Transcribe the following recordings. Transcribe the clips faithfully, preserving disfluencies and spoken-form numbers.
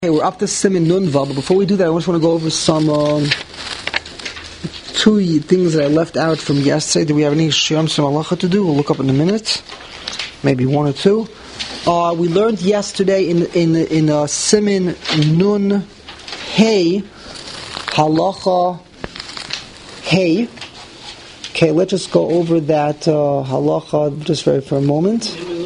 Okay, we're up to Siman Nun Vav, but before we do that, I just want to go over some um, two things that I left out from yesterday. Do we have any Shiyam Shem Halacha to do? We'll look up in a minute, maybe one or two. Uh, we learned yesterday in in in uh, Siman Nun Hey Halacha Hey. Okay, let's just go over that uh, Halacha just for, for a moment.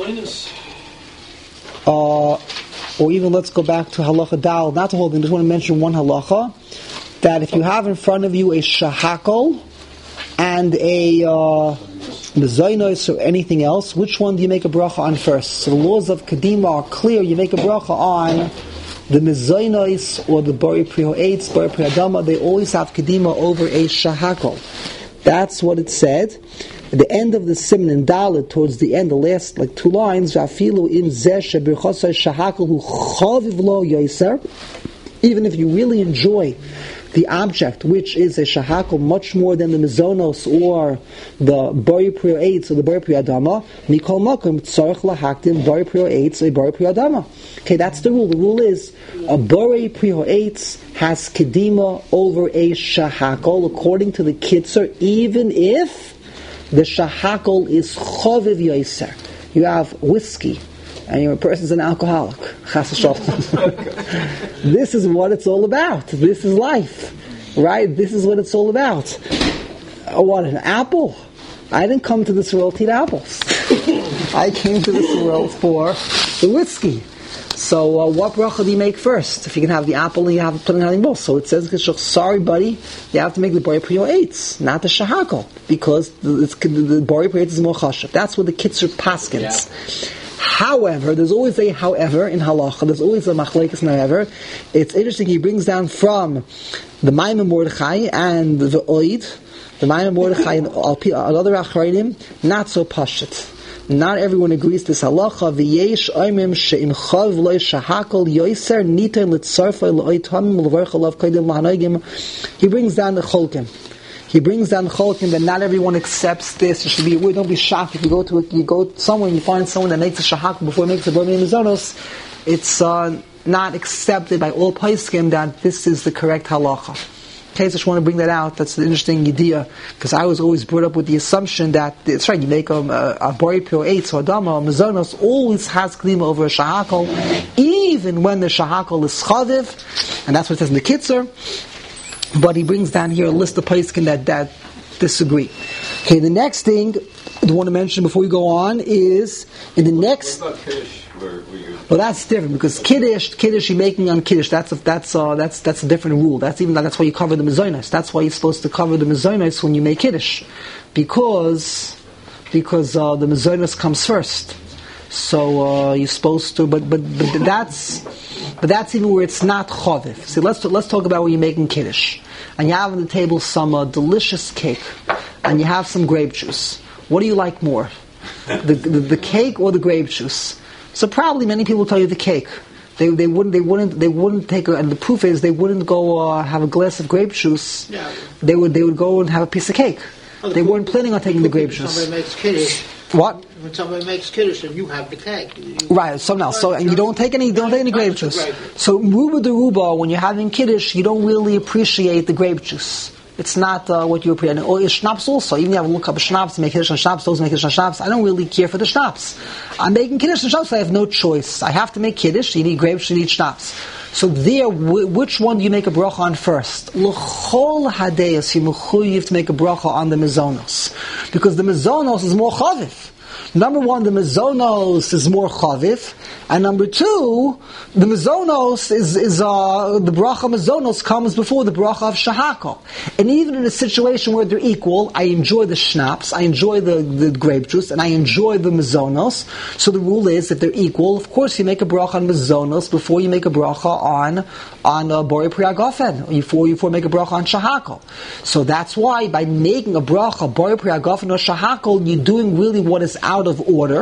Uh. Or even let's go back to halacha dal, not the whole thing, just want to mention one halacha, that if you have in front of you a shahakol and a uh, mezainos or anything else, which one do you make a bracha on first? So the laws of Kadima are clear, you make a bracha on the mezainos or the bari pri ha'etz, bari pri adama, they always have Kadima over a shahakol. That's what it said. At the end of the Siman in Dalet, towards the end, the last like two lines, Rafilu im zeh shebirchosai shahakol hu chaviv lo yoser. Even if you really enjoy the object, which is a shahakol, much more than the mezonos or the bari pri ha'etz or the bari pri adama, mikol makom tzarich lahaktim bari pri ha'etz or bari pri adama. Okay, that's the rule. The rule is a bari pri ha'etz has kedima over a shahakol, according to the Kitzur, even if the shahakol is choviv yoser. You have whiskey, and your person's an alcoholic. Chas v'shalom. This is what it's all about. This is life, right? This is what it's all about. Uh, what, an apple? I didn't come to this world to eat apples. I came to this world for the whiskey. So uh, what bracha do you make first? If you can have the apple and you have to put in anything else. So it says, sorry buddy, you have to make the bari pri ha'etz, not the shahakol, because the, it's, the bari pri ha'etz is more chashav. That's what the Kitzur paskins. Yeah. However, there's always a however in halacha, there's always a machlekes and however. It's interesting, he brings down from the Maimon Mordechai and the Oid, the Maimon Mordechai and other achrayim, not so pashut. Not everyone agrees to this halacha. V'yesh oimim she'im chav loy shahakol yoser nitain litzarfay lo'oitamim l'varcha lav kodim l'hanogim. He brings down the cholkim. He brings down the cholkim that not everyone accepts this. You should be, don't be shocked if you go to a, you go somewhere and you find someone that makes a shahakol before he makes a b'rami mizonos. It's uh, not accepted by all poskim that this is the correct halacha. Okay, so I just want to bring that out. That's an interesting idea, because I was always brought up with the assumption that it's right. You make a, a, a bari pri ha'etz or adama or mezonos always has klima over a shahakol, even when the shahakol is chaviv, and that's what it says in the Kitzur. But he brings down here a list of poskim that that disagree. Okay, the next thing I want to mention before we go on is in the next. What about Kiddush? Where, where well, that's different, because kiddush, kiddush, you're making on kiddush. That's a, that's uh, that's that's a different rule. That's even that's why you cover the mezonos. That's why you're supposed to cover the mezonos when you make kiddush, because because uh, the mezonos comes first. So uh, you're supposed to, but but but that's but that's even where it's not chaviv. See, let's let's talk about when you're making kiddush, and you have on the table some uh, delicious cake, and you have some grape juice. What do you like more, the, the the cake or the grape juice? So probably many people tell you the cake. They they wouldn't they wouldn't they wouldn't take a, and the proof is they wouldn't go uh, have a glass of grape juice. Yeah. They would they would go and have a piece of cake. Oh, the they weren't planning on taking the grape juice. Somebody makes kiddush. What? When somebody makes kiddush and you have the cake. You, right, someone else. So and you don't take any don't take any grape juice. So ruba de ruba, when you're having kiddush, you don't really appreciate the grape juice. It's not uh, what you appreciate. Or oh, schnapps also. Even if you have a look up a schnapps, make kiddush on schnapps, those make kiddush on schnapps. I don't really care for the schnapps. I'm making kiddush on schnapps, so I have no choice. I have to make kiddush. You need grapes, you need schnapps. So there, w- which one do you make a bracha on first? L'chol hadeyas, you have to make a bracha on the mezonos, because the mezonos is more chaviv. Number one, the mezonos is more chaviv, and number two, the mezonos is is uh, the bracha mezonos comes before the bracha of shahakol. And even in a situation where they're equal, I enjoy the schnapps, I enjoy the, the grape juice, and I enjoy the mezonos. So the rule is, if they're equal, of course you make a bracha on mezonos before you make a bracha on on uh, bari pri ha'gofen, before you before make a bracha on shahakol. So that's why by making a bracha bari pri ha'gofen or shahakol, you're doing really what is out of order.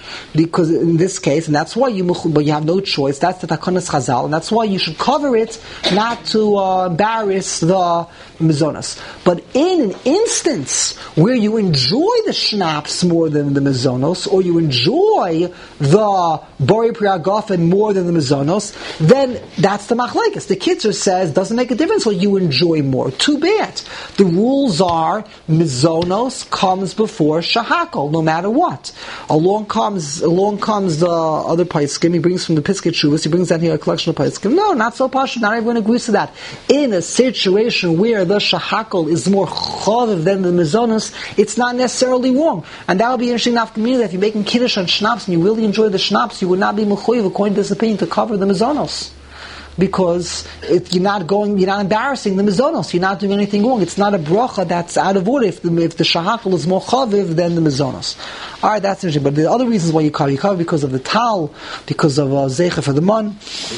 because in this case, and that's why you, but you have no choice. That's the Takonas Chazal, and that's why you should cover it, not to uh, embarrass the Mizonos. But in an instance where you enjoy the schnapps more than the Mizonos, or you enjoy the Bori Priyagofen more than the Mizonos, then that's the Machlekes. The Kitzer says, doesn't make a difference what you enjoy more. Too bad. The rules are, Mizonos comes before Shahakol, no matter what. Along comes, along comes the other Paiskim, he brings from the Piskei Teshuvos, he brings down here a collection of Paiskim. No, not so pashut, not everyone agrees to that. In a situation where the Shahakol is more Chaviv than the Mizonos, it's not necessarily wrong. And that would be interesting enough to me that if you're making Kiddush on Schnapps and you really enjoy the Schnapps, you would not be Mechuyev, according to this opinion, to cover the Mizonos. Because it, you're not going, you're not embarrassing the Mizonos. You're not doing anything wrong. It's not a bracha that's out of order if the, if the Shahakal is more chaviv than the Mizonos. Alright, that's interesting. But the other reasons why you cover, you cover because of the tal, because of uh, Zeicha for the Mon.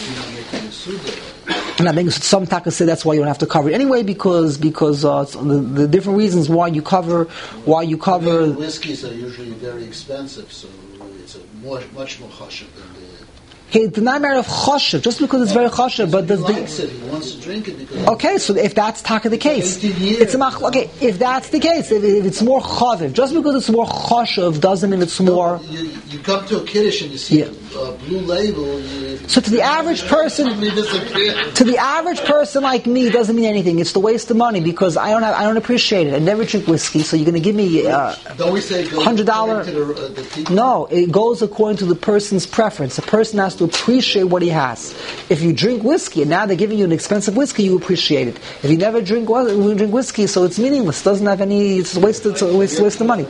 And I think some takas say that's why you don't have to cover it anyway, because because uh, the, the different reasons why you cover, why you cover. The whiskeys are usually very expensive, so it's a more, much more chashuv than the. Hey, it's not a matter of choshev, just because it's very choshev, but he does likes the... it, he wants to drink it because... Okay, so if that's taka the case, it's a mach... Okay, if that's the case, if, if it's more chaviv, just because it's more choshev doesn't mean it's more... No, you, you come to a kiddush and you see Yeah. a blue label... You, So to the average person, to the average person like me, it doesn't mean anything. It's the waste of money because I don't have, I don't appreciate it. I never drink whiskey, so you're going to give me uh, Don't we say go hundred dollar? to the, uh, the people? No, it goes according to the person's preference. The person has to appreciate what he has. If you drink whiskey and now they're giving you an expensive whiskey, you appreciate it. If you never drink, you drink whiskey, so it's meaningless. It doesn't have any. It's a waste. It's a waste, waste of money.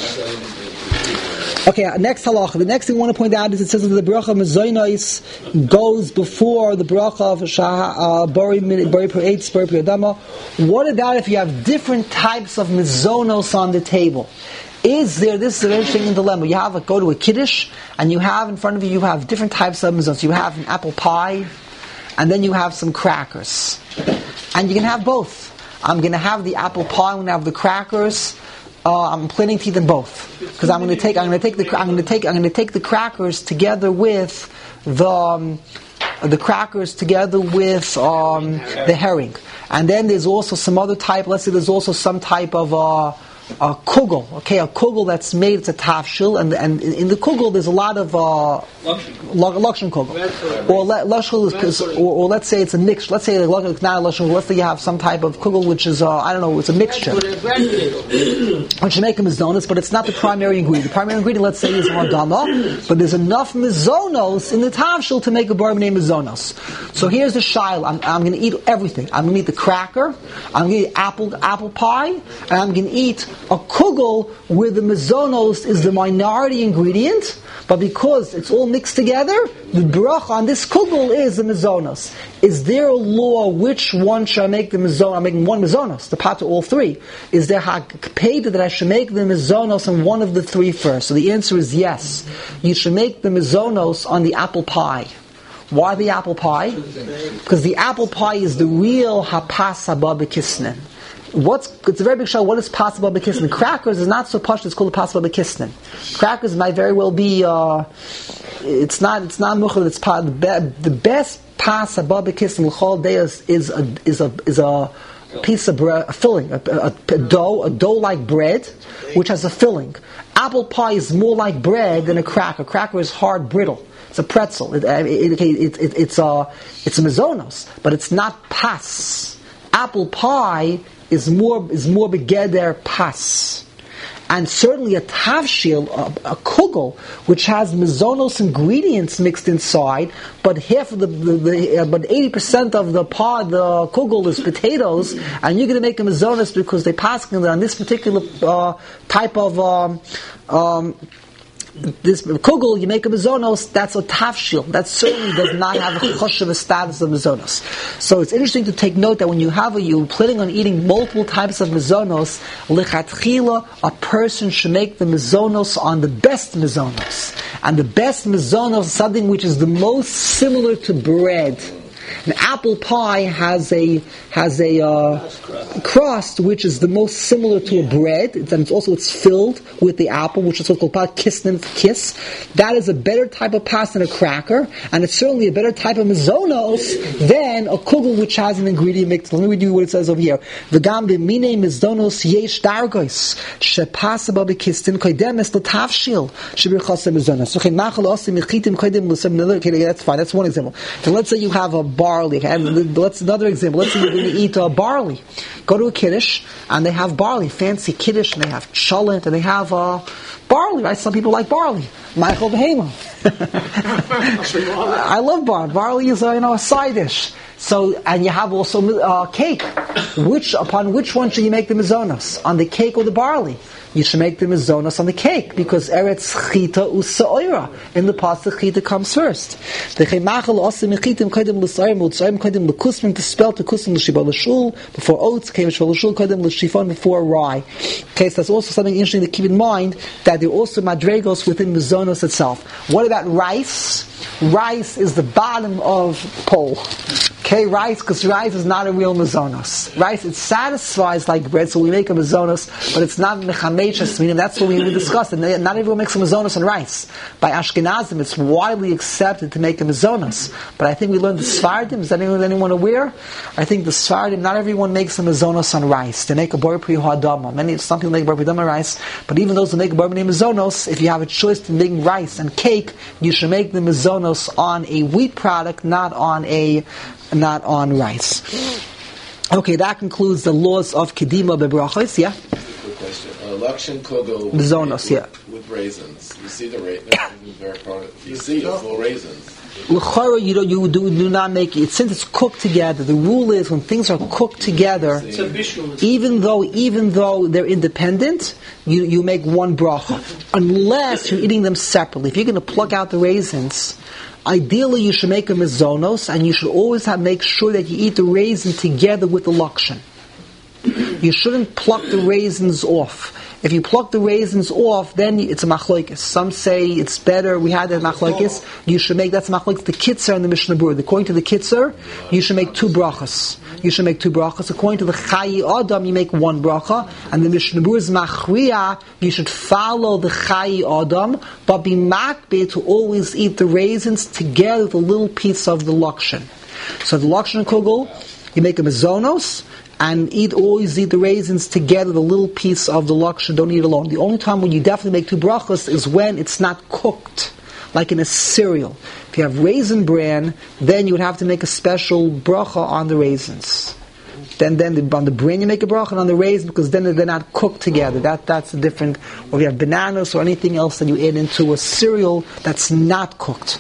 Okay, next halacha. The next thing I want to point out is it says that the bracha mezonos goes before the bracha of shah bori bori per eitz bori per adama. What about if you have different types of mezonos on the table? Is there, this is an interesting dilemma. You have a, go to a kiddush, and you have in front of you, you have different types of mezonos. You have an apple pie, and then you have some crackers. And you can have both. I'm going to have the apple pie, I'm going to have the crackers. Uh, I'm planning to eat them both because I'm going to take. I'm going to take the. I'm going to take. I'm going to take the crackers together with the um, the crackers together with um, the herring, and then there's also some other type. Let's say there's also some type of uh, a kugel. Okay, a kugel that's made. It's a tafshil, and and in the kugel there's a lot of uh, lushon kugel, or lushon, or, or let's say it's a mix. Let's say it's not a lushon. Let's say you have some type of kugel which is uh, I don't know. It's a mixture. Which make a mizonos, but it's not the primary ingredient. The primary ingredient, let's say, is margama, but there's enough mizonos in the tavshil to make a bar named mizonos. So here's the shail. I'm, I'm going to eat everything. I'm going to eat the cracker. I'm going to eat apple apple pie, and I'm going to eat a kugel where the mizonos is the minority ingredient, but because it's all mixed together, the bracha on this kugel is the mizonos. Is there a law which one should I make the mizonos? I'm making one mizonos, the pot to all three. Is there hakpeda that I should make the mizonos on one of the three first? So the answer is yes. You should make the mizonos on the apple pie. Why the apple pie? Because the apple pie is the real hapas haba b'kisnin. What's it's a very big show. What is possible b'kisnin? Crackers is not so posh. It's called a possible b'kisnin. Crackers might very well be. Uh, it's not. It's not muchal. It's pa, the, be, the best possible b'kisnin l'chol deis is a is a is a piece of bread, a filling, a, a, a dough, a dough-like bread, which has a filling. Apple pie is more like bread than a cracker. A cracker is hard, brittle. It's a pretzel. It, it, it, it, it, it's a it's a mizonos, but it's not pas. Apple pie is more is more begeder pas, and certainly a tavshil, a, a kugel, which has mizonos ingredients mixed inside, but half of the, the, the uh, but eighty percent of the pod, the kugel is potatoes, and you're going to make a mizonos because they pass on this particular uh, type of. Um, um, This kugel, you make a mizonos, that's a tafshil. That certainly does not have a choshev status of mizonos. So it's interesting to take note that when you have a, you're planning on eating multiple types of mizonos, lechatchila, a person should make the mizonos on the best mizonos. And the best mizonos is something which is the most similar to bread. An apple pie has a has a uh, crust which is the most similar to a bread, and it's also it's filled with the apple, which is what's called kisnin, kiss. That is a better type of pasta than a cracker, and it's certainly a better type of mizonos than a kugel which has an ingredient mixed. Let me read you what it says over here. V'gam b'minei mizonos yesh dargos shepasa b'kistin kodemes l'tavshil shebirchas mizonos. Okay, nachal osim mechitim kodim l'sem. Okay, that's fine. That's one example. So let's say you have a barley. And let's another example. Let's say you're going to eat uh, barley. Go to a kiddush and they have barley, fancy kiddush, and they have cholent, and they have uh, barley. Right? Some people like barley. Michael Behema. I love barley. Barley is uh, you know a side dish. So, and you have also uh, cake. Which upon which one should you make the mizonos? On the cake or the barley? You should make the mizonos on the cake, because eretz chita u'sa'ira. In the pasuk, chita comes first. The chemachal osim mechitim kodim l'sa'im u'tzayim kodim l'kusmin to spell to kusmin l'shiba l'shul before oats came shva l'shul kodim l'shifon before rye. Okay, so that's also something interesting to keep in mind, that there are also madregos within mizonos itself. What about rice? Rice is the bottom of pole. Okay, rice, because rice is not a real mizonos. Rice, it satisfies like bread, so we make a mizonos, but it's not mechamechas, meaning that's what we discussed. And not everyone makes a mizonos on rice. By Ashkenazim, it's widely accepted to make a mizonos. But I think we learned the Sfardim. Is anyone, anyone aware? I think the Sfardim, not everyone makes a mizonos on rice. They make a bor pri ha'adama. Many, some people make a bor pri ha'adama rice, but even those who make a bor pri mizonos, if you have a choice to make rice and cake, you should make the mizonos on a wheat product, not on a not on rice. Okay, that concludes the laws of Kedima bebrachos. Yeah. Good question. Uh, Lakshan kugel with, Zonos, yeah. with raisins. You see the raisins. You see the full raisins. L'chara, you don't, you do, do not make it. Since it's cooked together, the rule is when things are cooked together, even though even though they're independent, you you make one bracha, unless you're eating them separately. If you're going to pluck out the raisins, ideally you should make them as zonos, and you should always have make sure that you eat the raisin together with the lakshan. You shouldn't pluck the raisins off. If you pluck the raisins off, then it's a machlokes. Some say it's better. We had that machlokes. You should make that's machlokes. The kitzer and the Mishnah Berurah. According to the kitzer, you should make two brachas. You should make two brachas. According to the Chayi Adam, you make one bracha. And the Mishnah Berurah's machriya, you should follow the Chayi Adam, but be makbeh to always eat the raisins together with a little piece of the lakshan. So the lakshan kugel, you make them as zonos, and eat always eat the raisins together, the little piece of the lakshan, don't eat alone. The only time when you definitely make two brachas is when it's not cooked, like in a cereal. If you have raisin bran, then you would have to make a special bracha on the raisins. Then, then the, on the bran you make a bracha, and on the raisins, because then they're not cooked together. That that's a different. Or if you have bananas or anything else that you add into a cereal that's not cooked.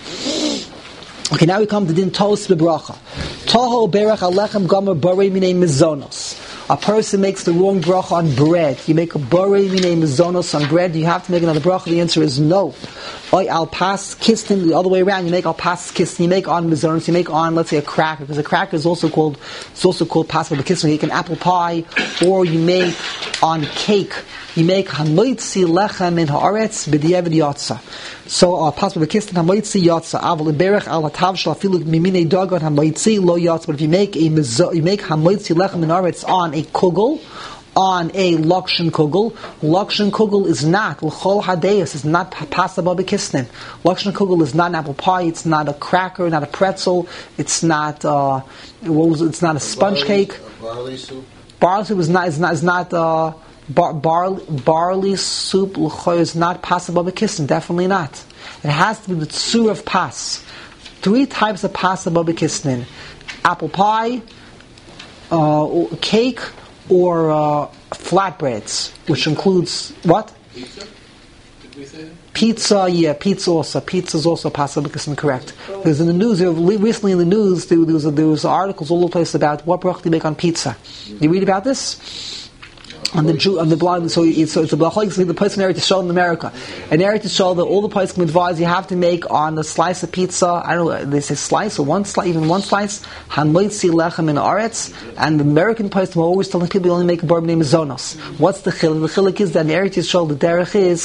Okay, now we come to din tos bebracha. Toho berach alechem gomer borei minei mizonos. A person makes the wrong bracha on bread. You make a borei minei mizonos on bread. Do you have to make another bracha? The answer is no. Oy al pas kistin, the other way around. You make al pas kistin. You make on mizonos. You make on, let's say, a cracker, because a cracker is also called it's also called pas kistin. You make an apple pie, or you make on cake. You make hamoitzi lechem in haaretz b'diavad yotza. So, uh, possible kistin hamoitzi yotza. Aval berech al hatav shel afilu miminei dagon hamoitzi lo yotza. But if you make a you make hamoitzi lechem in haaretz on a kugel, on a lakshan kugel, lakshan kugel is not l'chol hadeyas. It's not possible b'kisnin. Lakshan kugel is not an apple pie. It's not a cracker. Not a pretzel. It's not. Uh, what was it? It's not a sponge barley, cake. A barley soup. Barley soup is not. Is not. Is not. Uh, Bar, barley, barley soup l'choy is not possible b'kisnin, definitely not. It has to be the tzur of pas. Three types of possible b'kisnin: apple pie, uh, or cake, or uh, flatbreads, which includes what? Pizza? Did we say that? Pizza, yeah, pizza also. Pizza is also possible b'kisnin, correct. Because in the news, recently in the news, there, there was there was articles all over the place about what bracha do you make on pizza. You read about this? On the Jew, on the blind, so it's, so it's a blachok. The place in Eretz Yisrael in America, and Eretz Yisrael, that all the places can advise you have to make on a slice of pizza. I don't know, they say slice or one slice, even one slice. Hamoitzi lechem in aretz, and the American place will always telling people you only make a bar name zonos. What's the chiluk? The chiluk is that in Eretz Yisrael the derech is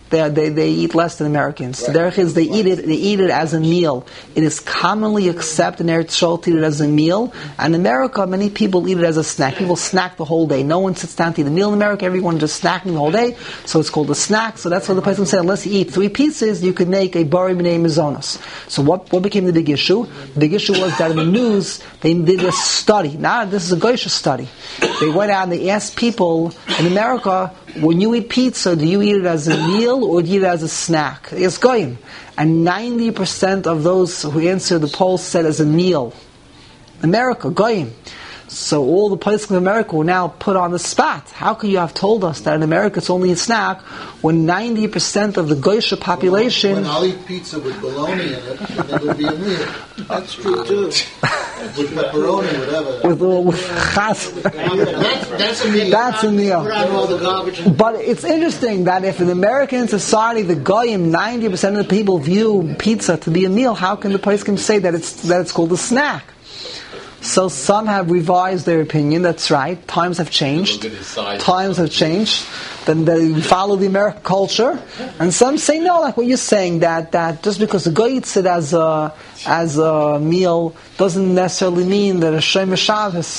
They, they they eat less than Americans. The derech is they eat it they eat it as a meal. It is commonly accepted in Eretz Yisrael to eat it as a meal. And in America, many people eat it as a snack. People snack the whole day. No one sits down to eat a meal in America. Everyone just snacking the whole day. So it's called a snack. So that's what the person said. Unless you eat three pieces, you could make a bari b'nei mizonos. So what what became the big issue? The big issue was that in the news they did a study. Now this is a Goyish study. They went out and they asked people in America, when you eat pizza, do you eat it as a meal or do you eat it as a snack? It's goyim. And ninety percent of those who answered the poll said as a meal. America, goyim. So all the places in America were now put on the spot. How could you have told us that in America it's only a snack when ninety percent of the Goyish population... When I'll eat pizza with bologna in it, then it'll be a meal. That's true too. With pepperoni, whatever. With, uh, with chas. That's, that's a meal. That's a meal. Put on all the garbage. And But it's interesting that if in American society the goyim, ninety percent of the people view pizza to be a meal, how can the poskim say that it's that it's called a snack? So some have revised their opinion. That's right. Times have changed. Times have changed. Then they follow the American culture, and some say no, like what you're saying, that, that just because the guy eats it as a as a meal doesn't necessarily mean that a Shem Shabbos.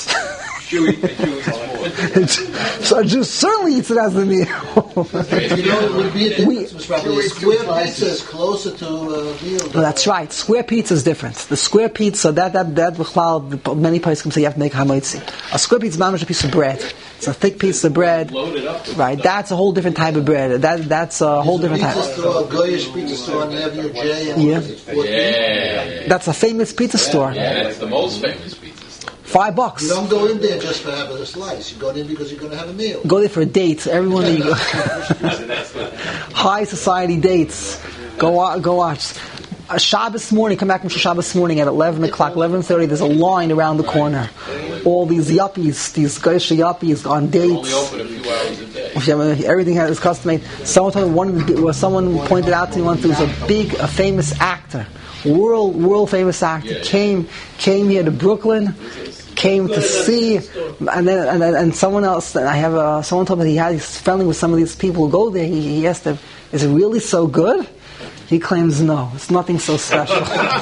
So a Jew certainly eats it as a meal. You know, it would be a difference, Mister Rabbi. A square pizza is closer to a meal. Well, that's right. Square pizza is different. The square pizza, that that that many places can say you have to make hamaitzi. A square pizza is a piece of bread. It's a thick piece of bread. Right. That's a whole different type of bread. That that's a whole different type. Pizza store, a Goyish pizza store on Avenue J. And Yeah. Yeah. That's a famous pizza store. Yeah, that's the most famous pizza store. Five bucks. You don't go in there just to have a slice. You go in because you're going to have a meal. Go there for a date. Everyone that you go. High society dates. Go wa- go watch. A Shabbos morning, come back from Shabbos morning at eleven o'clock, eleven thirty, there's a line around the corner. All these yuppies, these Goyish yuppies on dates. Only open a few hours a day. Everything is custom made. Someone told me one of the, well, someone pointed out to me once there was a big, a famous actor, world world famous actor, Yeah. came came here to Brooklyn, came to see, and then and, then, and someone else. I have a, someone told me he had he's friendly with some of these people who go there. He, he asked them, "Is it really so good?" He claims no, it's nothing so special.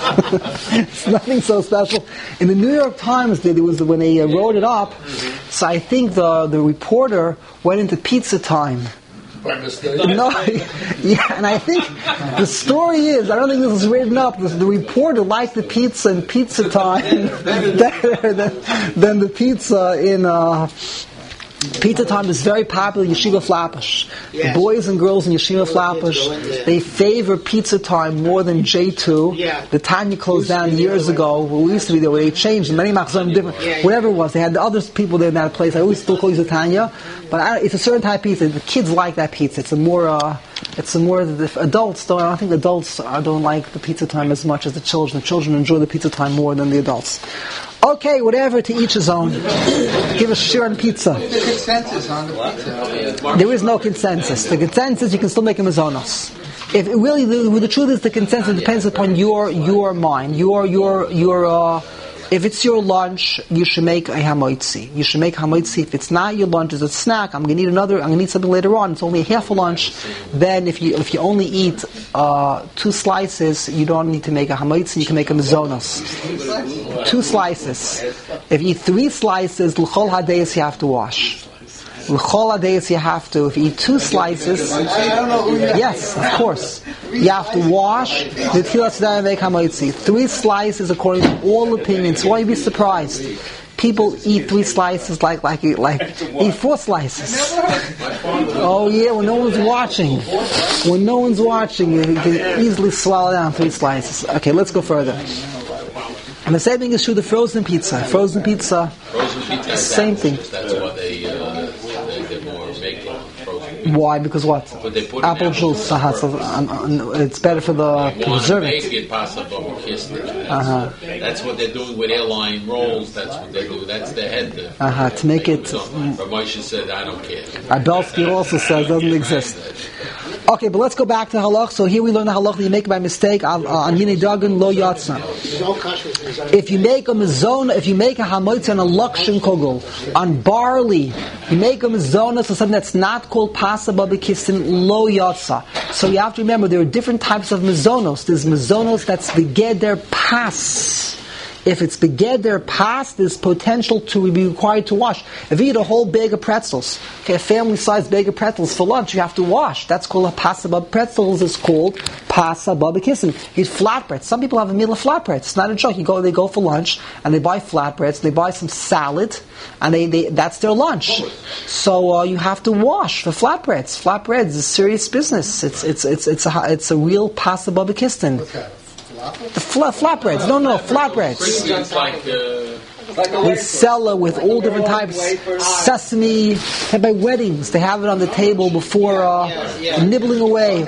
It's nothing so special. In the New York Times, there was when they uh, wrote it up. So I think the the reporter went into Pizza Time. By mistake. No, yeah, and I think the story is, I don't think this is written up, the, the reporter liked the pizza in Pizza Time better than, than the pizza in... Uh, Pizza Time is very popular in Yeshiva Flatbush. Yes. The boys and girls in Yeshiva All the Flatbush, kids go in there. they favor Pizza Time more than J two. Yeah. The Tanya closed Used to down be the years other ago. Well, we used to be there. Where they changed. Many machzorim different. Yeah, yeah. Whatever it was, they had the other people there in that place. I always still call it the Tanya, but I, it's a certain type of pizza. The kids like that pizza. It's a more, uh, it's a more. The adults don't. I don't think adults uh, don't like the Pizza Time as much as the children. The children enjoy the Pizza Time more than the adults. Okay, whatever, to each his own. Give a share on pizza. The consensus on the pizza. There is no consensus. The consensus, you can still make a mazonos. If it really, the, the truth is, the consensus depends upon your your mind, your your your. Uh, if it's your lunch, you should make a hamoitzi. You should make hamoitzi. If it's not your lunch, it's a snack. I'm going to need another. I'm going to need something later on. It's only a half a lunch. Then, if you if you only eat uh, two slices, you don't need to make a hamoitzi. You can make a mazonos. Two slices. If you eat three slices, l'chol hadayis you have to wash. L'chol hadayis you have to. If you eat two slices, yes, of course, you have to wash. The tefillah tzedakah make hamoitzi. Three slices, according to all opinions. Why you be surprised? People eat three slices like like like eat four slices. Oh yeah, when no one's watching. When no one's watching, you can easily swallow down three slices. Okay, let's go further. And the same thing is true the frozen pizza. Frozen pizza, Frozen pizza has Same thing. apples. That's what they, uh, they, they're more making frozen pizza. why? Because what? But they put in Apple apple juice. juice. Uh-huh, so, um, um, it's better for the They to want to preserve make it. it possible with kissing. That's, Uh-huh. that's what they're doing with airline rolls. That's what they do. That's their head. To, Uh-huh, to make it- So, Ramosha said, I don't care. Abelsky also says doesn't exist. Okay, but let's go back to halach. So here we learn the halach that you make by mistake on on Yinei Dagan lo yatsa. If you make a mezona, if you make a hamoitz on a lakshin kogel, on barley, you make a mezona, so something that's not called pasa babikistin lo yatsa. So you have to remember there are different types of mezonos. There's mezonos that's begeder pas. If it's begeder pas, there's potential to be required to wash. If you eat a whole bag of pretzels, okay, a family-sized bag of pretzels for lunch, you have to wash. That's called a pasa bab. Pretzels is called pasa babikissin. You eat flatbreads. Some people have a meal of flatbreads. It's not a joke. You go, they go for lunch and they buy flatbreads. They buy some salad, and they, they that's their lunch. So uh, you have to wash the flatbreads. Flatbreads is serious business. It's it's it's it's a it's a real pasa babikissin. Okay. The flat flatbreads. No, no, flatbreads. It's like, uh, like We sell it with all different types. Sesame. And by weddings, they have it on the table before uh, nibbling away.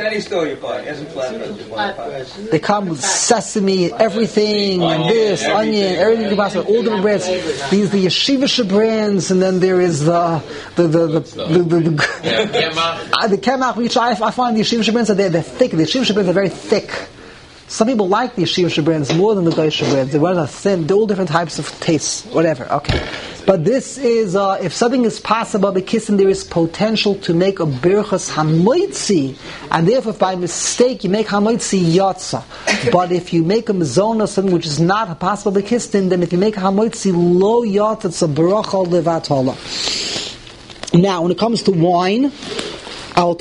They come with sesame, everything, and this, onion, everything possible. All different brands. These the yeshivish brands, and then there is the the the the the, the, the, uh, the kemach, which I, I find the yeshivish brands are they're, they're thick. The yeshivish brands are very thick. Some people like the yeshivish brands more than the goyish brands. They run a thin. They're all different types of tastes. Whatever. Okay. But this is, uh, if something is possible, the kissin, there is potential to make a birchas hamoitzi. And therefore, if by mistake you make hamoitzi, yatsa. But if you make a mezona, something which is not possible, the kissin, then if you make a hamoitzi, lo yatsa, it's a bracha levatala. Now, when it comes to wine, another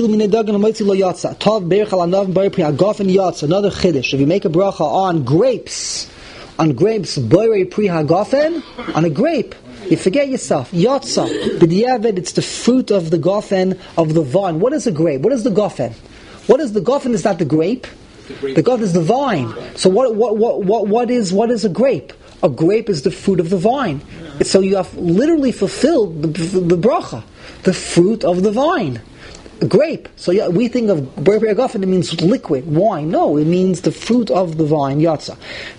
chiddush. If you make a bracha on grapes, on grapes, boirei pri hagafen, on a grape, you forget yourself. Yatsa, b'diavad, it's the fruit of the gofen of the vine. What is a grape? What is the gofen? What is the gofen? Is not the grape. The gofen is the vine. So what? What? What? What? What is? What is a grape? A grape is the fruit of the vine. So you have literally fulfilled the, the bracha, the fruit of the vine. A grape. So yeah, we think of Boirei Hagafen, it means liquid, wine. No, it means the fruit of the vine, yatsa.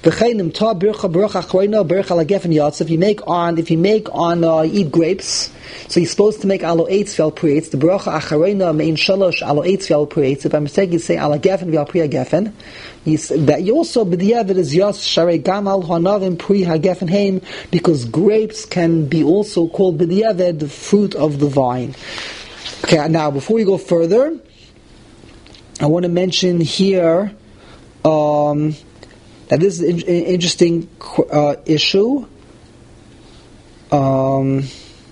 If you make on, if you make on, uh, eat grapes, so you're supposed to make alo eitz vel prietz. The bracha acharena mein shalosh alo eitz vel prietz. If I'm mistaken, you say ala gefen vel pri hagefen. That you also b'diavad is yas sharei gamal hanavim pri hagefen heim, because grapes can be also called b'diavad, the fruit of the vine. Okay, now before we go further, I want to mention here um, that this is an in- interesting uh, issue. Um,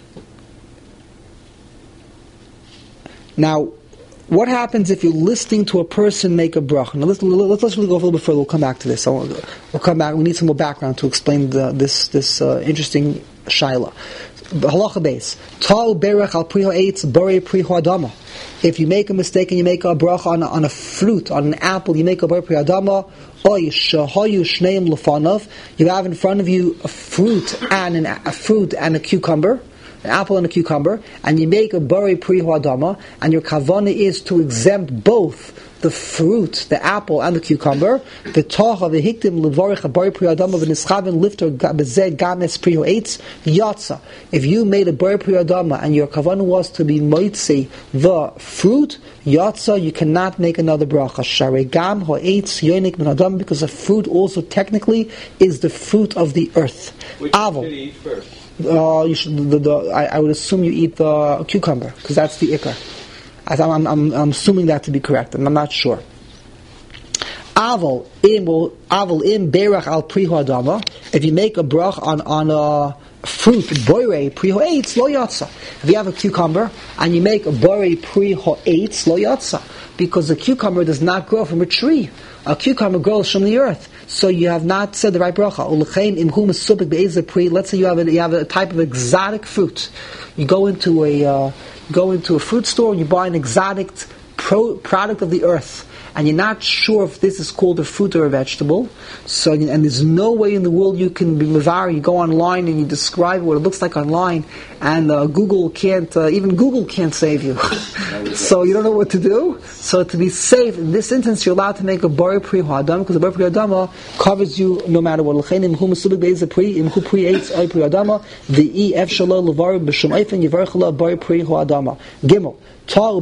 now, what happens if you're listening to a person make a bracha? Now, let's, let's, let's really go a little bit further. We'll come back to this. So we'll, we'll come back. We need some more background to explain the, this this uh, interesting shaila. Halacha base. Tal berach al priho eitz borei priho adama. If you make a mistake and you make a bracha on, on a fruit, on an apple, you make a borei priho adama. Oy shahayu shneim lefanav. You have in front of you a fruit and an, a fruit and a cucumber, an apple and a cucumber, and you make a borei priho adama, and your kavana is to exempt both the fruit, the apple, and the cucumber. The tocha v'hiktim levorich a borei priho adama v'nischaven lifter bezeh games priho eitz yatsa. If you made a borei priho adama and your kavanah was to be moitzi the fruit yatsa, you cannot make another bracha. Sharei gam ha'eitz yonik min adam, because the fruit also technically is the fruit of the earth. Which Aval. should you eat first? Uh, you should. The, the, I, I would assume you eat the cucumber because that's the ikar. I'm, I'm, I'm assuming that to be correct, and I'm not sure. Aval im aval im berach al priho adama. If you make a brach on on a fruit, boirei priho eitz lo yatsa. If you have a cucumber and you make a boirei priho eitz lo yatsa, because the cucumber does not grow from a tree. A cucumber grows from the earth, so you have not said the right bracha. Let's say you have a, you have a type of exotic fruit. You go into a uh, go into a fruit store and you buy an exotic pro- product of the earth, and you're not sure if this is called a fruit or a vegetable, so and there's no way in the world you can be mavar. You go online and you describe what it looks like online, and uh, Google can't, uh, even Google can't save you. So you don't know what to do. So to be safe, in this instance, you're allowed to make a bari pri ha'adam, because the bari pri ha'adam covers you no matter what. The e f shalom levar b'shem eifen yivarech la bari pri ha'adam. Gimel. A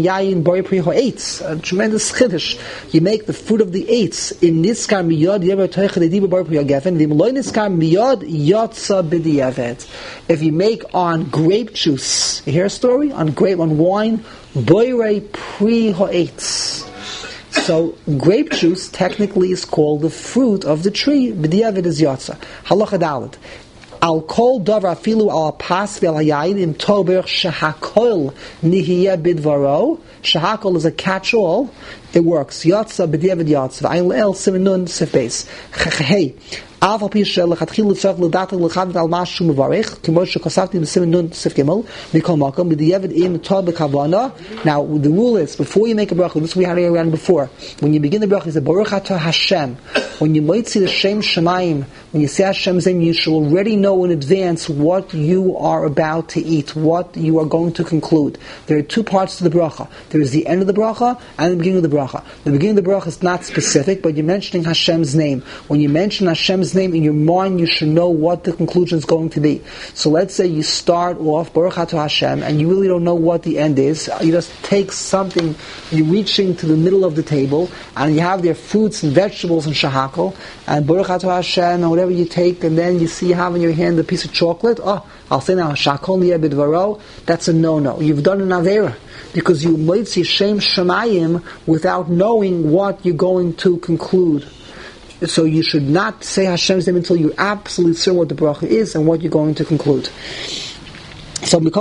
tremendous chiddush. You make the fruit of the eights in niskar miyad yever toich dediba bar pri ha'gefen. V'imloy niskar miyad yatsa b'di'avet. If you make on grape juice, you hear a story on grape on wine, boirei pri ha'eitz. So grape juice technically is called the fruit of the tree. B'di'avet is yatsa. Halacha daled. Al kol davar afilu al pas ve'al hayayin im tober shehakol nihiyeh bidvaro. Shehakol is a catch-all. It works. Yatsa b'diavad yatsa. V'ayin le'el simenun sif beis. Hey. Alpha Pishel Lechatchil Tzach L'Dat L'Chav Al Mashu Mevarich Kimo Shekosafti B'Simen Nun Sif Gimel Mikol Makom B'Diavad Im Tod B'Kavana. Now the rule is before you make a bracha, this we had around before. When you begin the bracha, you say Baruch Atah Hashem. When you might see the Shem Shemayim, when you say Hashem's name, you should already know in advance what you are about to eat, what you are going to conclude. There are two parts to the bracha. There is the end of the bracha and the beginning of the bracha. The beginning of the bracha is not specific, but you're mentioning Hashem's name. When you mention Hashem's name in your mind, you should know what the conclusion is going to be. So let's say you start off Baruch Atah Hashem and you really don't know what the end is. You just take something, you're reaching to the middle of the table and you have there fruits and vegetables and shahakol and Baruch Atah Hashem and whatever you take, and then you see you have in your hand a piece of chocolate. Oh, I'll say now shakol niyeh bidvaro. That's a no-no. You've done an avera because you might see Shem Shemayim without knowing what you're going to conclude. So you should not say Hashem's name until you're absolutely certain what the bracha is and what you're going to conclude. So, but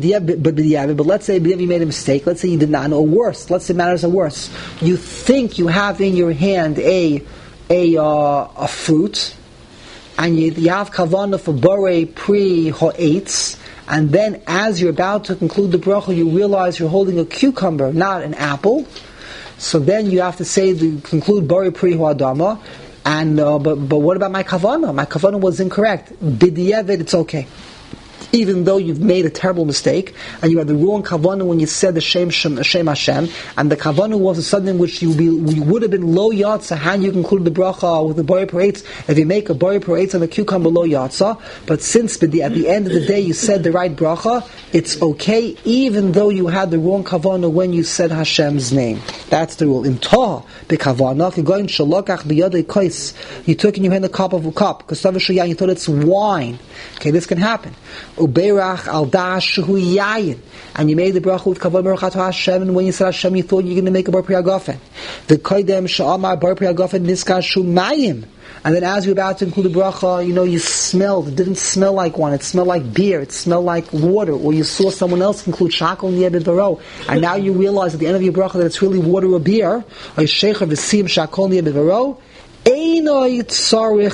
let's say you made a mistake. Let's say you did not know. Or worse, let's say matters are worse. You think you have in your hand a a uh, a fruit, and you, you have kavanah for borei pri ha'etz, and then as you're about to conclude the bracha, you realize you're holding a cucumber, not an apple. So then you have to say to conclude borei pri ha'adama. And uh, but but what about my kavanah? My kavanah was incorrect. B'diavad, it's okay. Even though you've made a terrible mistake and you had the wrong kavanah when you said the Shem Shem, Shem Hashem, and the kavanah was something which you, be, you would have been lo yatsa, how you conclude the bracha with the borei paretz if you make a borei paretz and the cucumber lo yatsa. But since at the end of the day you said the right bracha, it's okay even though you had the wrong kavanah when you said Hashem's name. That's the rule. In Torah, the kavanah, if you're going shalokach b'yadei kois, you took in your hand a cup of a cup, because you thought it's wine. Okay, this can happen. Uberach al dash hu yayin, and you made the bracha with kavod baruch atah Hashem, and when you said Hashem, you thought you were going to make a bar pri hagafen. The koydem sha'amar bar pri hagafen niskar shu mayim, and then as you're about to include the bracha, you know you smelled. It didn't smell like wine. It smelled like beer. It smelled like water. Or you saw someone else conclude shakol niyeh bidvaro, and now you realize at the end of your bracha that it's really water or beer. Or sheikha v'sim shakol niyeh bidvaro. It's okay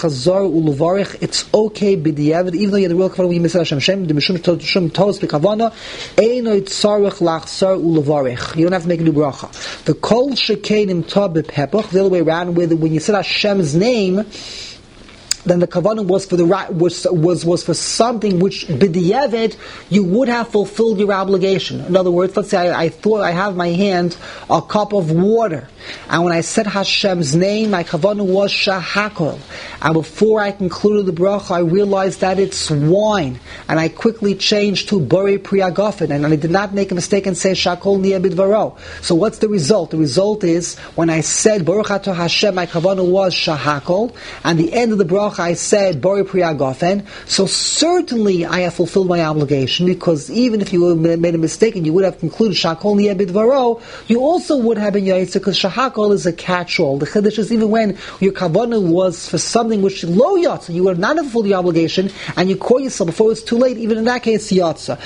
b'diavad, even though you had the real kavanah when you missed Hashem. Shem the mishum shum tos b'kavana. Eino tzarich lachzar ulevarich. You don't have to make a new bracha. The kol shekenim tab b'pepach. The other way around, with when you said Hashem's name, then the kavanah was for the was was was for something which b'diavad you would have fulfilled your obligation. In other words, let's say I, I thought I have in my hand a cup of water, and when I said Hashem's name, my kavanah was shahakol, and before I concluded the bracha, I realized that it's wine, and I quickly changed to borei pri hagafen, and I did not make a mistake and say shakol niyeh bidvaro. So what's the result? The result is when I said Baruch Atah Hashem, my kavanah was shahakol, and the end of the bracha I said borei pri hagafen. So certainly I have fulfilled my obligation, because even if you made a mistake and you would have concluded shakol niyeh bidvaro, you also would have been yaitz, because shahakol is a catch-all. The chiddush is even when your kavanah was for something which lo yatsa, you would not have fulfilled the obligation, and you caught yourself before it's too late. Even in that case, yatsa.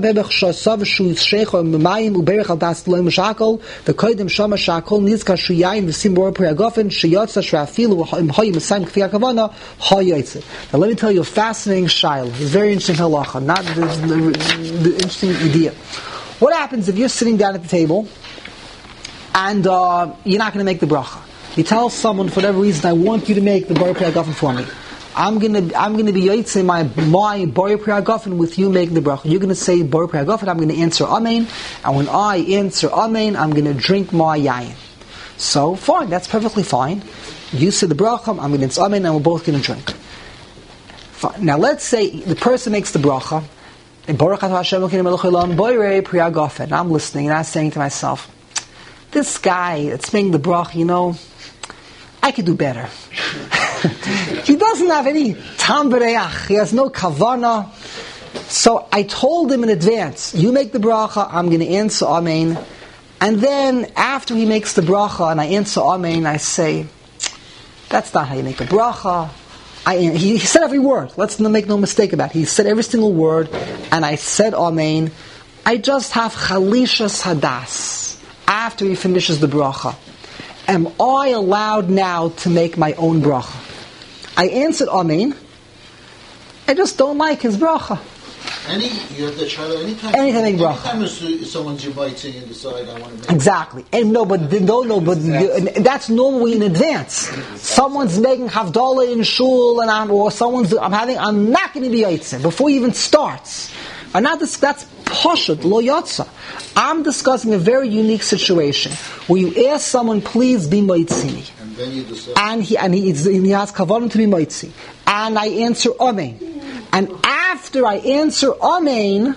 The koydem shama shakol nizka shuyayin v'sim borei pri hagafen sheyatsa shrafilu imhoyim esayim k'fi hakavana. Now let me tell you a fascinating shayla. It's a very interesting halacha, not the, the, the interesting idea. What happens if you're sitting down at the table and uh, you're not going to make the bracha. You tell someone, for whatever reason, I want you to make the Borei Pri HaGofen for me. I'm gonna, I'm gonna be yotzei my my Borei Pri HaGofen with you making the bracha. You're gonna say Borei Pri HaGofen. I'm gonna answer Amen, and when I answer Amen, I'm gonna drink my yayin. So fine, that's perfectly fine. You say the bracha, I'm gonna answer Amen, and we're both gonna drink. Fine. Now let's say the person makes the bracha, and Baruch Atah Hashem Elokeinu Melech Haolam Borei Pri HaGofen. I'm listening and I'm saying to myself, this guy that's making the bracha, you know, I could do better. He doesn't have any tam v'reach. He has no kavana. So I told him in advance, you make the bracha, I'm going to answer Amen. And then after he makes the bracha and I answer Amen, I say, that's not how you make a bracha. I, he, he said every word. Let's make no mistake about it. He said every single word, and I said Amen. I just have chalishas hadas after he finishes the bracha. Am I allowed now to make my own bracha? I answered Amen. I just don't like his bracha. Any, you have the shayla anytime. Anytime make bracha. Anytime is someone's inviting and decide I want to make. Exactly. And no, but no, no, but the, that's normally in advance. Someone's making havdalah in shul, and I'm or someone's I'm having. I'm not going to be yotzei before he even starts. I'm not this, that's poshut lo yotza. I'm discussing a very unique situation where you ask someone, please be moitzini. And then you decide. And he and he, he has kavanah to be moitzi. And I answer Amen. And after I answer Amen,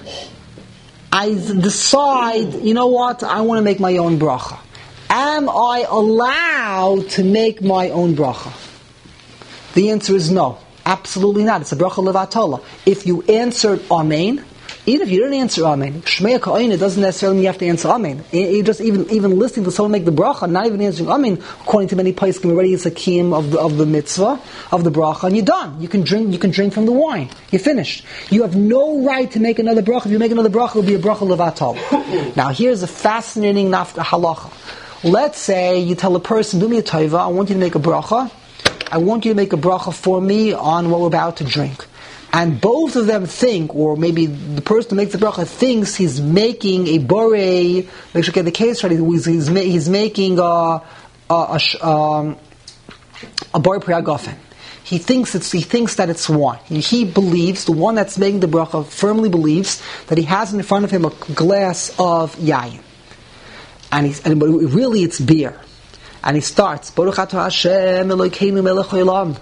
I decide, you know what, I want to make my own bracha. Am I allowed to make my own bracha? The answer is no. Absolutely not. It's a bracha levatala. If you answered Amen, even if you didn't answer Amen, Shmei Ka'oin, it doesn't necessarily mean you have to answer Amen. You just even even listening to someone make the bracha, not even answering Amen, according to many poskim, already it's a kiyum of the of the mitzvah of the bracha, and you're done. You can drink. You can drink from the wine. You're finished. You have no right to make another bracha. If you make another bracha, it'll be a bracha levatal. Now, here's a fascinating nafka halacha. Let's say you tell a person, "Do me a tova. I want you to make a bracha. I want you to make a bracha for me on what we're about to drink." And both of them think, or maybe the person who makes the bracha thinks he's making a borei, make sure you get the case right, he's, he's, he's making a, a, a, um, a borei pri HaGofen. He thinks it's, he thinks that it's one. He, he believes, the one that's making the bracha firmly believes that he has in front of him a glass of yayin. And, he's, and really it's beer. And he starts, Baruch Atah Hashem Elokeinu Melech Haolam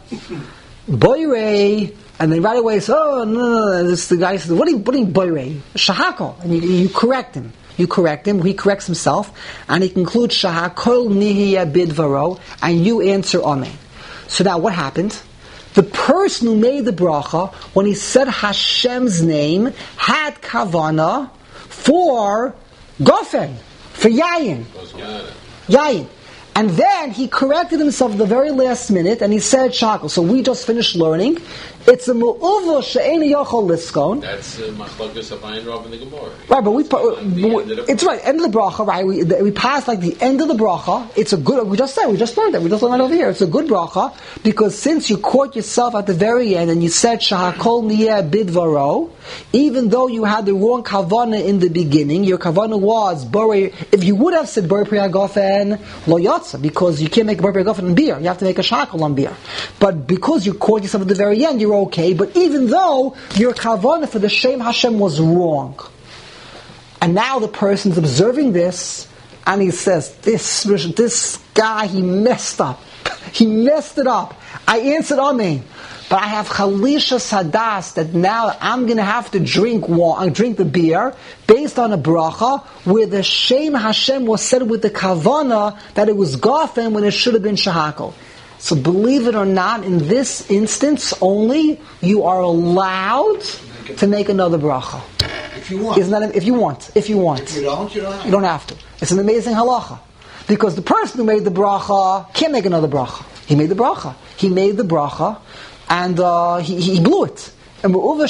Borei. And then right away, says, oh, no, no, no. This, the guy says, what are you, what are you, boirei? Shahakol. And you, you correct him. You correct him. He corrects himself. And he concludes, Shahakol nihiyah bidvaro. And you answer Amen. So now what happened? The person who made the bracha, when he said Hashem's name, had kavana for gofen, for yayin. Yayin. And then he corrected himself at the very last minute, and he said shakal. So we just finished learning. It's a mu'uva she'eni yochol liskon. That's machlokes of Ayin Rav in the Gemara. Right, but we, uh, it's right, end of the bracha, right? We, we passed like the end of the bracha. It's a good, we just said, we just learned that. We just learned that over here. It's a good bracha, because since you caught yourself at the very end, and you said shahakol niyeh bidvaro, even though you had the wrong kavana in the beginning, your kavana was, borei, if you would have said borei pri HaGofen, lo yotza, because you can't make a borei pri HaGofen on beer. You have to make a shahakol on beer. But because you caught yourself at the very end, you're okay, but even though your kavanah for the Shem Hashem was wrong, and now the person's observing this, and he says, this this guy, he messed up. He messed it up. I answered Amen, but I have chalisha sadas that now I'm going to have to drink wine, drink the beer based on a bracha where the Shem Hashem was said with the kavanah that it was gofen when it should have been shahakol. So believe it or not, in this instance only, you are allowed to make another bracha. If you want. Isn't that, if you want. If you want. If you don't, you don't have to. You don't have to. It's an amazing halacha. Because the person who made the bracha can't make another bracha. He made the bracha. He made the bracha, and uh, he, he blew it. And he blew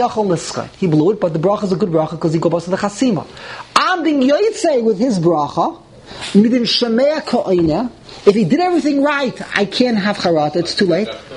it, but the bracha is a good bracha because he goes to the chasima. I'm being yotzei with his bracha, midin shemea ka'ina. If he did everything right, I can't have charat, it's too late.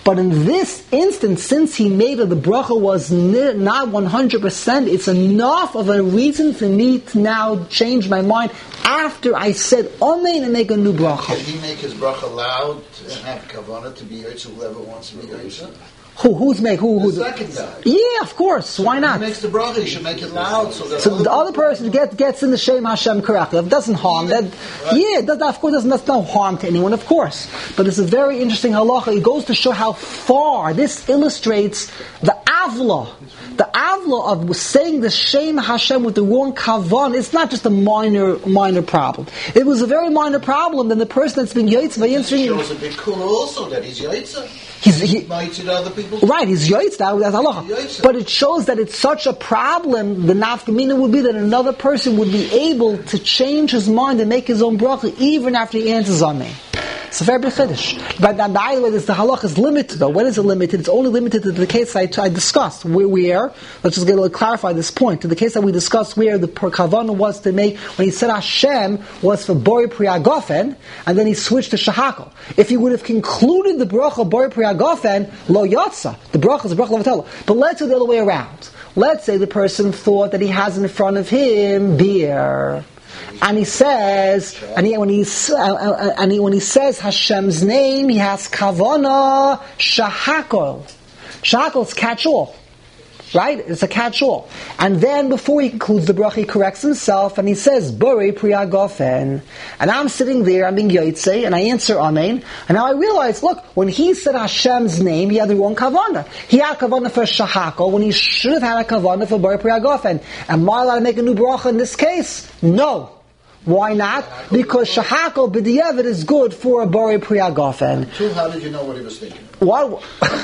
But in this instance, since he made it, the bracha was n- not one hundred percent, it's enough of a reason for me to now change my mind after I said Amen and make a new bracha. Can he make his bracha loud and have kavanah to be Yotze, whoever wants to be Yotze? Who, who's make, who, who? The second guy. Yeah, of course, why not? He makes the bracha, he should make it loud so that So the other person gets gets in the Shem Hashem correctly. It doesn't harm. That, yeah, that, of course, doesn't, that's no harm to anyone, of course. But it's a very interesting halacha. It goes to show how far this illustrates the avla. The avla of saying the Shem Hashem with the wrong kavan. It's not just a minor minor problem. It was a very minor problem. Then the person that's been Yotze by It answering. shows a bit cool also that he's Yotze. He's, he, Might to other people. Right, he's Yotze, that, that's halacha. Yotze. But it shows that it's such a problem, the nafkamina would be that another person would be able to change his mind and make his own bracha even after he answers Amen. It's a very big chiddush. But by the way, this, the halacha is limited though. When is it limited? It's only limited to the case I, I discussed. Where, where, let's just get a little clarify this point. To the case that we discussed where the kavanah was to make, when he said Hashem was for Bori Priyagofen, and then he switched to Shahakal. If he would have concluded the bracha Bori Priyagofen, Lo Yotza, the bracha is the bracha Levatala. But let's do the other way around. Let's say the person thought that he has in front of him beer. And he says, and, he, when, he, uh, and he, when he says Hashem's name, he has kavana shahakol. Shahakol is catch-all, right? It's a catch-all. And then before he concludes the bracha, he corrects himself and he says, Bori Priyagofen. And I'm sitting there, I'm being Yotze, and I answer Amen. And now I realize, look, when he said Hashem's name, he had the wrong kavana. He had kavana for shahakol when he should have had a kavana for Bori Priyagofen. Am I allowed to make a new bracha in this case? No. Why not? Because shahakol b'diavad is good for a Bori Priyagofen. Two, how did you know what he was thinking? What?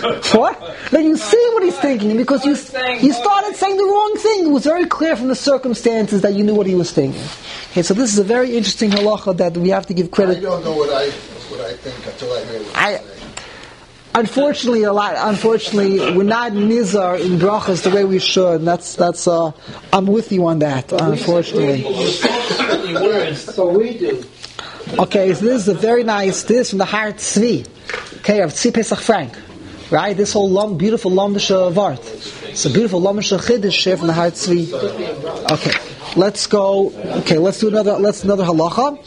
What? Then you see what he's thinking because you you started saying the wrong thing. It was very clear from the circumstances that you knew what he was thinking. Okay, so this is a very interesting halacha that we have to give credit. I don't know what I what I think until I hear what I, you're saying. Unfortunately, a lot. Unfortunately, we're not nizar in brachas the way we should. And that's that's. Uh, I'm with you on that. Unfortunately. So we do. Okay, so this is a very nice. This is from the Har Tzvi. Okay, of Tzvi Pesach Frank. Right, this whole long, beautiful Lamisha of art. It's a beautiful Lamisha Chiddush here from the Har Tzvi. Okay, let's go. Okay, let's do another. Let's another halacha.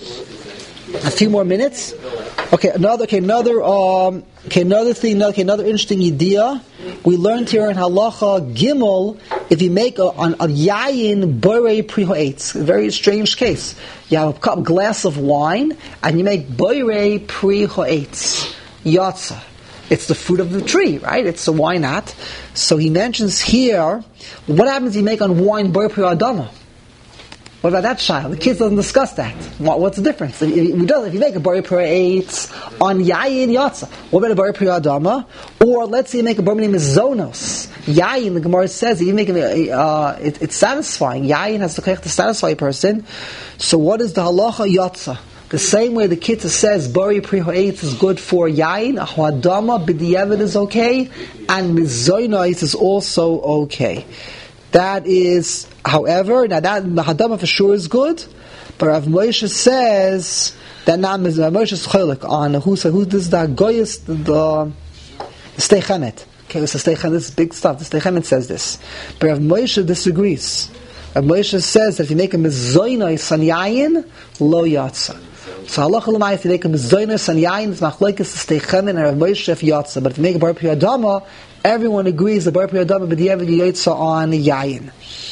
A few more minutes. Okay, another. Okay, another. Um, okay, another thing. Another, okay, another interesting idea. We learned here in halacha Gimel. If you make a, a, a yayin borei prihoetz, a very strange case. You have a cup, glass of wine, and you make borei prihoetz yatsa. It's the fruit of the tree, right? It's so why not? So he mentions here. What happens if you make on wine borei priadama? What about that child? The kids doesn't discuss that. What, what's the difference? If, if, if you make a bari pri eitz on yayin yatsa, what about a bari pri adama? Or let's say you make a bari name is zonos. Yayin, the Gemara says, if you make it, uh, it, it's satisfying. Yayin has the kech to satisfy a person. So what is the halacha yatsa? The same way the Kitzur says bari pri eitz is good for yayin, adama b'diavad is okay, and mizonos is also okay. That is, however, now that Mahadama for sure is good, but Rav Moshe says that now Rav Moshe is cholik on who said who this is the goyest the, the Stei Chemet. Okay, it's the Stei Chemet. This is big stuff. The Stei Chemet says this, but Rav Moshe disagrees. Rav Moshe says that if you make a mizonos on yayin, lo yatsa. So halacha l'may, if you make a mizonos on yayin, it's machlokes the Stei Chemet and Rav Moshe if yatsa. But if you make a bar pri adama, everyone agrees the bar pri adama b'diavad yotza on yayin.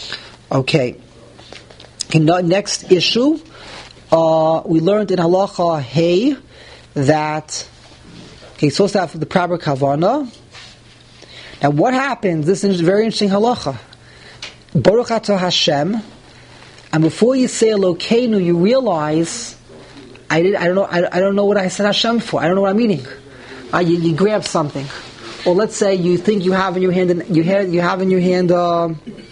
Okay. Okay. Next issue, uh, we learned in halacha hey that okay, supposed to have the proper kavana. Now, what happens? This is very interesting halacha. Baruch atah Hashem, and before you say Elokeinu, you realize I did. I don't know. I, I don't know what I said Hashem for. I don't know what I'm meaning. Uh, you, you grab something. Or let's say you think you have in your hand, you have, you have in your hand, uh,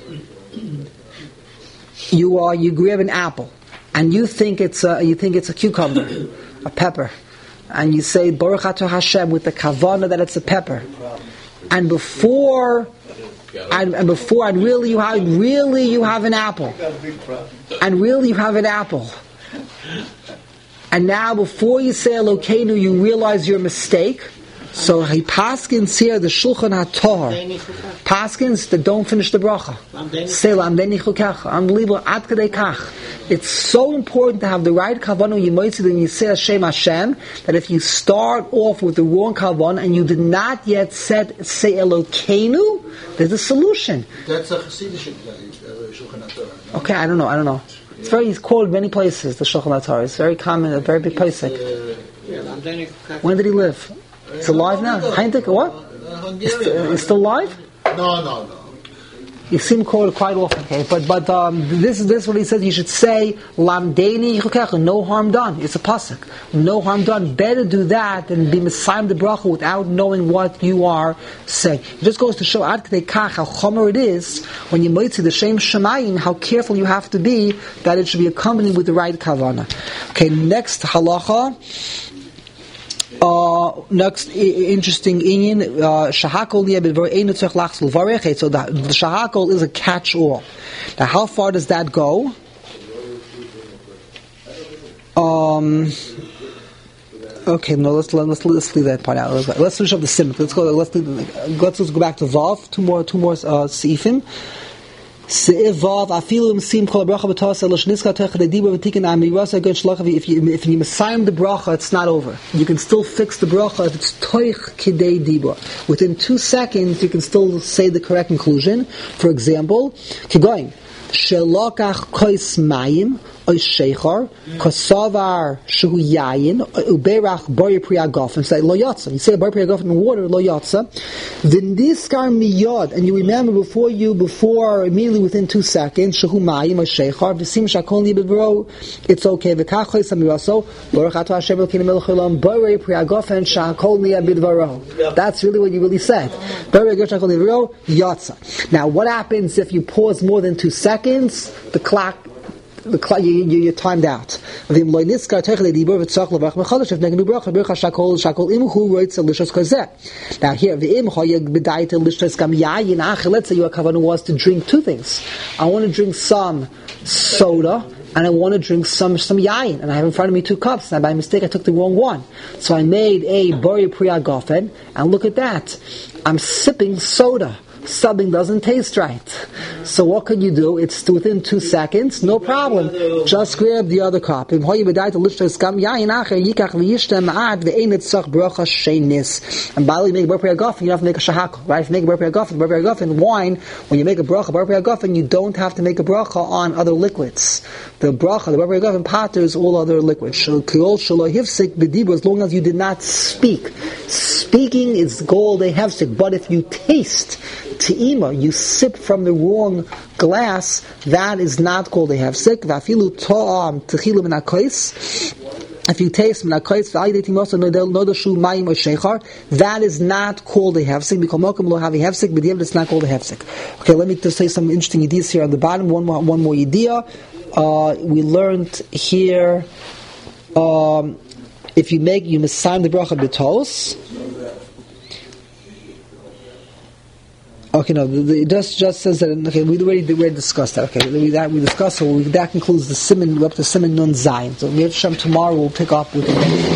you uh, you grab an apple, and you think it's a, you think it's a cucumber, a pepper, and you say Baruch atah Hashem with the kavanah that it's a pepper, and before, and, and before, and really you have really you have an apple, and really you have an apple, and now before you say Elokeinu, you realize your mistake. So he paskins here the Shulchan HaTorah. Paskins that don't finish the bracha. Say Lamdeni Chukecha. Unbelievable. Ad Kadei Kach. It's so important to have the right kavanah when you moitzid and you say Hashem Hashem, that if you start off with the wrong kavanah and you did not yet set say Elokeinu, there's a solution. That's a Chassidish uh, Shulchan HaTorah. No? Okay, I don't know. I don't know. It's very. It's quoted many places. The Shulchan HaTorah. It's very common. A very big place. When did he live? It's alive now. Heinrich, what? It's, uh, it's still alive? No, no, no. You see him quoted quite often, okay? But but um, this is this is what he says. You should say Lamdeni Chukecha, no harm done. It's a pasuk, no harm done. Better do that than be Messiah the bracha without knowing what you are saying. It just goes to show Ad Kadei Kach how chomer it is when you might see the Shem Shemayim, how careful you have to be that it should be accompanied with the right kavanah. Okay, next halacha. Uh, next I- interesting inyan, shahakol liya b'dvar einu tzarich lachzul varech. So the, the shahakol is a catch-all. Now, how far does that go? Um. Okay, no. Let's let's let's leave that part out. Let's, let's finish up the sim. Let's go. Let's let's, let's go back to Vav. Two more two more uh, seifim. If you if you Messiah the bracha, it's not over. You can still fix the bracha if it's toich kidei dibur. Within two seconds, you can still say the correct conclusion. For example, keep going. Shelokach kois mayim oy sheichar kosavar shehu yayin uberach bari priyagofen. Say lo yatsa. You say bari priyagofen in water lo yatsa. Then diskar miyad, and you remember before you before immediately within two seconds shehu mayim oy sheichar v'sim shakol libevro. It's okay. V'kach kois amiraso baruch atah Hashem Elokeinu melech haolam bari priyagofen shakol libevro. That's really what you really said. Bari priyagofen shakol libevro yatsa. Now, what happens if you pause more than two seconds? The clock, the clock, you, you, you're timed out. Now here, let's say your kavanah was to drink two things. I want to drink some soda, and I want to drink some some yayin, and I have in front of me two cups, and by mistake I took the wrong one. So I made a bari priya gofen, and look at that. I'm sipping soda. Something doesn't taste right. So what can you do? It's within two seconds, no problem. Just grab the other cup. And by the way, make a bracha gofen, you don't have to make a shahak. Right? If you make a bracha gofen, bracha gofen, wine, when you make a bracha, bracha gofen, you don't have to make a bracha on other liquids. The bracha, the bracha gofen patters all other liquids. As long as you did not speak. Speaking is gold, they have sick. But if you taste te'ima, you sip from the wrong glass, that is not called a hefsek. V'afilu to'am techilu min hakois. If you taste min hakois, v'aydetim also nodashu mayim or sheichar, that is not called a hefsek. B'kolmokim lo have a hefsek, but it's not called a hefsek. Okay, let me just say some interesting ideas here on the bottom. One more, one more idea. Uh, we learned here, um, if you make, you must sign the bracha b'tos. Okay, no, the, the, it just, just says that, okay, we already, we already discussed that, okay, we, that we discussed, so we, that concludes the Siman, we're up to Siman Nun Zayin. So, we have Shem tomorrow, we'll pick up with